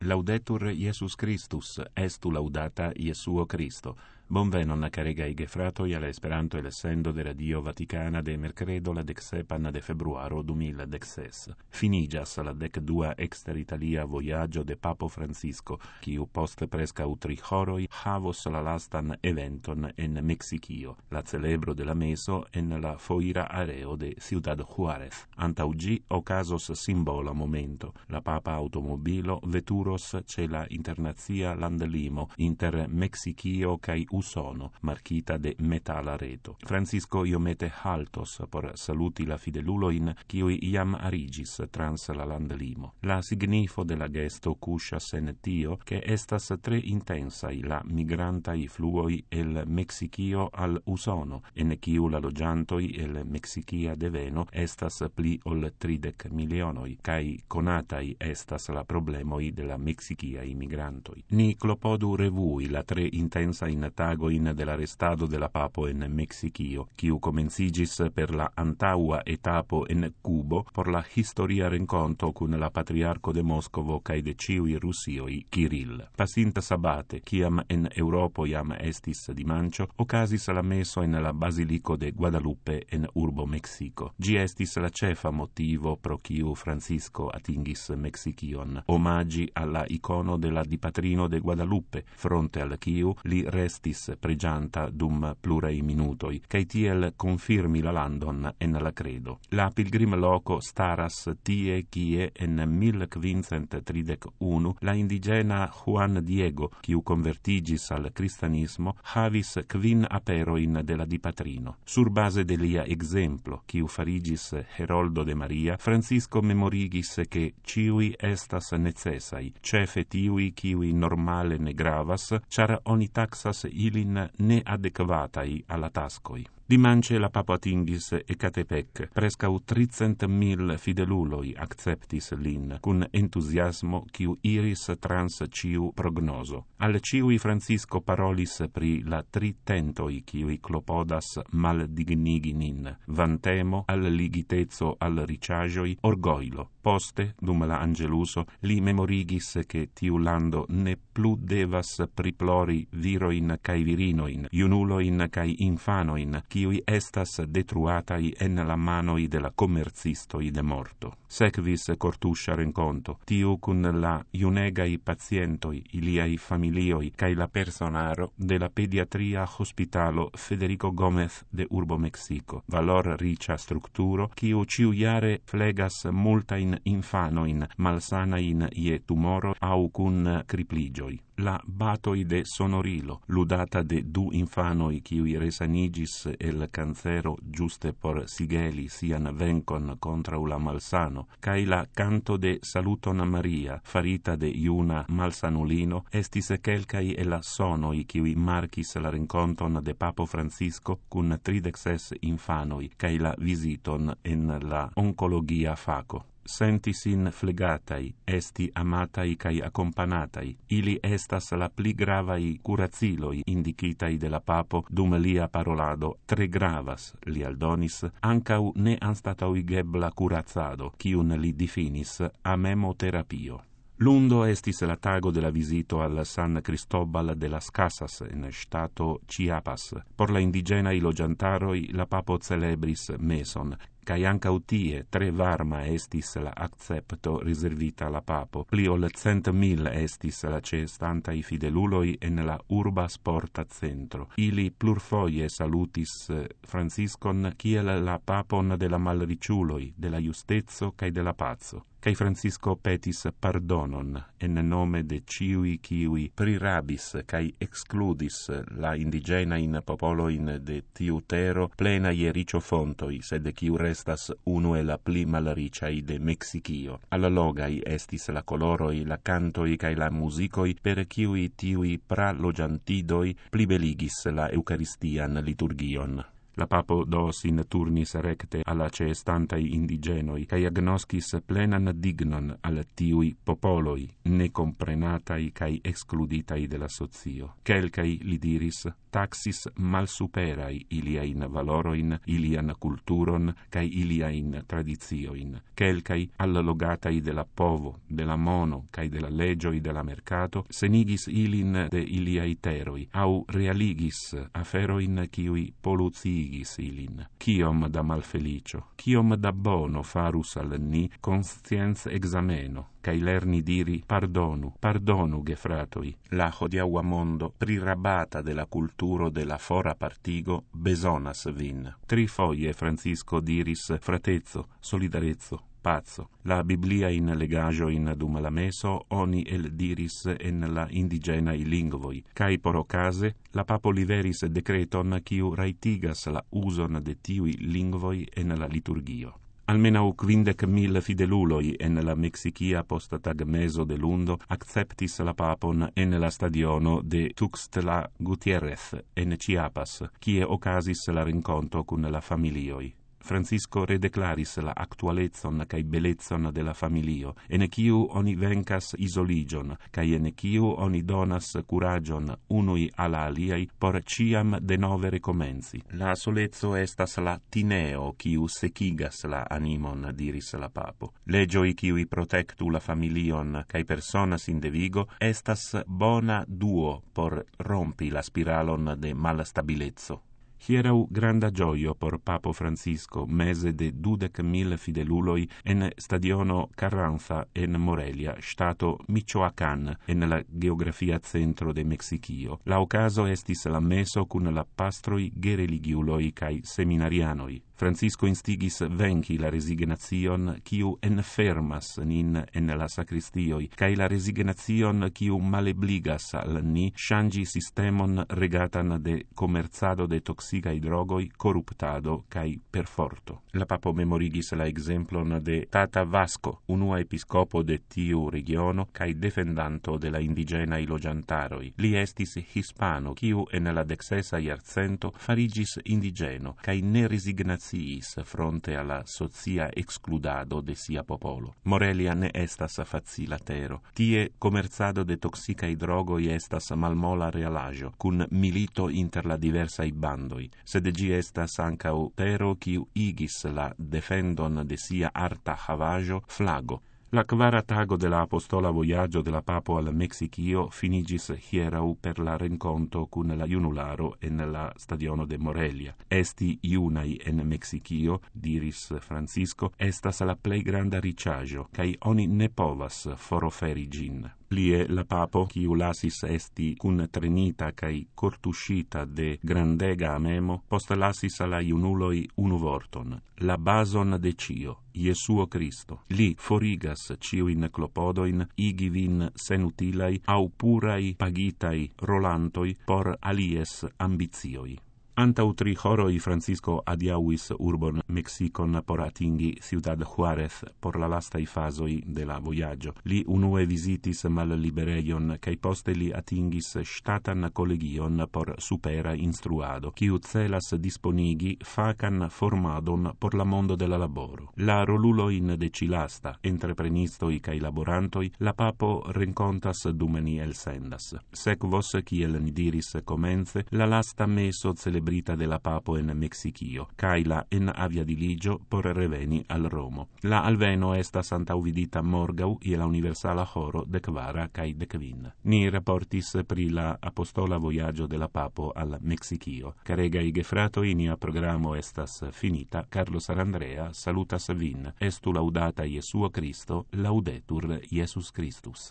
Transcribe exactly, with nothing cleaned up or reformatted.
Laudetur Iesus Christus, estu laudata Iesuo Christo. Bonvenon caregai gefratoi alla Esperanto el essendo de Radio Vaticana de mercredo la dexepan de februaro du mil dexes. Finigas la dec dua exter Italia voyaggio de Papo Francisco, quiu post prescau tri horoi havos la lastan eventon en Mexicio, la celebro de la meso en la foira areo de Ciudad Juarez. Antau gi ocasos simbola momento, la Papa automobilo veturos ce la internazia landlimo inter Mexicio cae Usono, marchita de metala reto. Francisco iomete haltos por saluti la fideluloin, quiui iam arigis trans la landlimo. La signifo de la gesto cusas en tio, che estas tre intensai la migrantai fluoi el Mexicio al Usono, en quiu la logiantoi el Mexicia deveno estas pli ol tridec milionoi, cae conatai estas la problemoi de la Mexicia immigrantoi. Ni clopodu revui la tre intensa in tagoin de la restado de la Papo en Mexicio, quiu comencigis per la antaua etapo en Cubo por la historia renconto cun la patriarco de Moscovo cae de ciui Russioi Kirill. Pasinta sabate, ciam en Europo iam estis dimancio, ocasis la meso en la Basilico de Guadalupe en urbo Mexico. Gi estis la cefa motivo pro quiu Francisco atingis Mexicion, omagi alla icono de la Dipatrino de Guadalupe, fronte al quiu li restis pregianta dum plurei minutoi, cae tiel confirmi la landon en la credo. La pilgrim loco staras tie cie en mil quincent tridec unu la indigena Juan Diego, quiu convertigis al cristianismo, havis quin aperoin de la Dipatrino. Sur base de lia exemplo, quiu farigis heroldo de Maria, Francisco memorigis che ciui estas necessai, cefe tiui quiui normale ne gravas, char oni taxas ilin ne adequatai alla tascoi. Dimanche la Papo atingis Ecatepec, prescau tricent mil fideluloi acceptis lin, cun entusiasmo quiu iris trans ciu prognoso. Al ciui Francisco parolis pri la tri tentoi quiui clopodas maldignigi nin, vantemo al ligitezo al ricagioi, orgoilo. Poste, dum la Angeluso, li memorigis che tiu lando ne plu devas priplori viroin cae virinoin, iunuloin cae infanoin, quiui estas detruatai en la manoi de la commercistoi de morto. Sequvis cortuscia renconto, tiu cun la iunegai pacientoi, iliai familioi, cae la personaro de la pediatria hospitalo Federico Gomez de urbo Mexico, valor ricia structuro, quiu ciujare flegas multain infanoin, malsanain ie tumoro au cun cripligioi. La batoi de Sonorilo, ludata de du infanoi quiui resanigis el cancero giuste por sigeli sian vencon contra la malsano, cae la canto de Saluton Maria, farita de iuna malsanulino, estis quelcai el sonoi quiui marcis la renconton de Papo Francisco cun tridexes infanoi, cae la visiton en la oncologia faco. Sentisin flegatai, esti amatai cae accompanatai. Ili estas la pli gravai curaziloi indicitai de la Papo dum lia parolado tre gravas, li aldonis, ancau ne anstatauigebla curazado, cium li definis amemoterapio. Lundo estis la tago de la visito al San Cristobal de las Casas en stato Chiapas. Por la indigenai logiantaroi la Papo celebris meson, cae ancau tie tre varma estis la accepto riservita alla Papo. Pli ol cent mil estis la cestantai fideluloi en la urba sporta centro. Ili plurfoie salutis Franciscon kiel la Papon de la malriciuloi, de la justezzo cae de la pazzo. Cae Francisco petis pardonon en nome de ciui quiui prirabis cae excludis la indigenain popoloin de tiu tero plena ie ricio fontoi, sed quiu restas unue la pli malriciai de Mexicio. Alla logai estis la coloroi, la cantoi cae la musicoi per quiui tiui pra logiantidoi pli beligis la Eucharistian liturgion. La papo dos in turnis recte alla ceestantai indigenoi, cae agnoscis plenan dignon al tiui popoloi, ne comprenatai cae excluditai de la socio. Quelcai, li diris, taxis malsuperai iliain valoroin, ilian culturon, cae iliain tradizioin. Quelcai, allogatai de la povo, de la mono, cae de la legioi de la mercato, senigis ilin de iliai teroi, au realigis aferoin kiui poluzigis ilin. Ciom da malfelicio, ciom da bono farus al ni consciens exameno, cae lerni diri pardonu, pardonu gefratoi, la hodiaua mondo prirabata de la culturo de la fora partigo besonas vin. Tri foie Francisco diris fratezzo, solidarezzo, pazzo. La Biblia in legajo in dum la meso oni el diris en la indigenai lingvoi, cae por ocase la papo liveris decreton quiu raitigas la uson de tiui lingvoi en la liturgio. Almenau quindec mil fideluloi en la Mexicia post tag meso de lundo acceptis la papon en la stadiono de Tuxtla Gutierrez en Chiapas, kie ocasis la renconto cun la familioi. Francisco redeclaris la actualezon cae belezzon de la familio, ene quiu oni vencas isoligion, cae ene quiu oni donas curagion unui ala aliai por ciam de nove recomenzi. La solezzo estas la tineo quiu secigas la animon, diris la papo. Legioi quiui protectu la familion cae personas in devigo estas bona duo por rompi la spiralon de malstabilezzo. Hierau granda gioio por Papo Francisco, mese de dudec mil fideluloi en stadiono Carranza en Morelia, stato Michoacán, en la geografia centro de Mexicio. La ocaso estis la meso cun la pastroi gereligiuloi cae seminarianoi. Francisco instigis venci la resignazion quiu enfermas nin en la sacristioi, cae la resignazion quiu malebligas al ni changi sistemon regatan de comerzado de toxicae drogoi, corruptado cae perforto. La papo memorigis la exemplon de Tata Vasco, unua episcopo de tiu regiono cae defendanto de la indigenae logiantaroi. Li estis hispano, quiu en la dexesa iarcento farigis indigeno, cae ne resignaziis fronte alla socia excludado de sia popolo. Morelia ne estas facila tero. Tie comerzado de toxicae drogoi estas malmola realajo, cun milito inter la diversai bandoi, sed gi estas ancau tero quiu igis la defendon de sia arta havajo flago. La quara tago de la apostola voyaggio de la papo al Mexicio finigis hierau per la renconto cun la junularo en la stadiono de Morelia. Esti iunai en Mexicio, diris Francisco, estas la plei granda riĉaĵo, cae oni ne povas foroferi gin. Plie la papo, quiu lasis esti cun trenita cae cortuscita de grandega amemo, post lasis alla iunuloi unu vorton, la bason de cio, Iesuo Cristo. Li forigas ciuin clopodoin, igi vin senutilai au purai pagitai rolantoi por alies ambizioi. Antau tri horoi Francisco adiauis urbon Mexicon por atingi Ciudad Juarez por la lastai fasoi de la voyaggio. Li unue visitis mal libereion, cae poste li atingis statan collegion por supera instruado, quiu celas disponigi facan formadon por la mondo de la laboro. La roluloin de cilasta, entreprenistoi cae laborantoi, la papo rencontas dum ni elsendas. Sequos, kiel ni diris comence, la lasta meso celebrita de la papo en Mexicio, cae la en avia diligio por reveni al Romo. La alveno estas antauvidita morgau ie la universala horo de kvara cae de kvin. Ni raportis pri la apostola voyaggio de la papo al Mexicio. Caregai gefratoi, nia programo estas finita. Carlos Arandrea salutas vin. Estu laudata Iesuo Cristo, laudetur Iesus Christus.